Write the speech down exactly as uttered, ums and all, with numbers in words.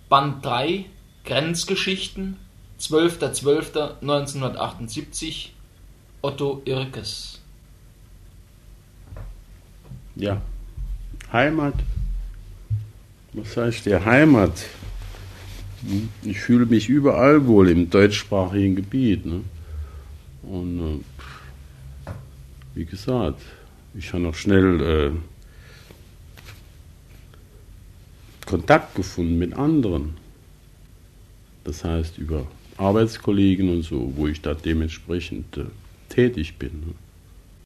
Band drei, Grenzgeschichten, zwölfter zwölfter neunzehnhundertachtundsiebzig, Otto Irkes. Ja, Heimat. Was heißt der Heimat? Ich fühle mich überall wohl im deutschsprachigen Gebiet. Ne? Und äh, wie gesagt, ich habe noch schnell äh, Kontakt gefunden mit anderen. Das heißt über Arbeitskollegen und so, wo ich da dementsprechend äh, tätig bin. Ne?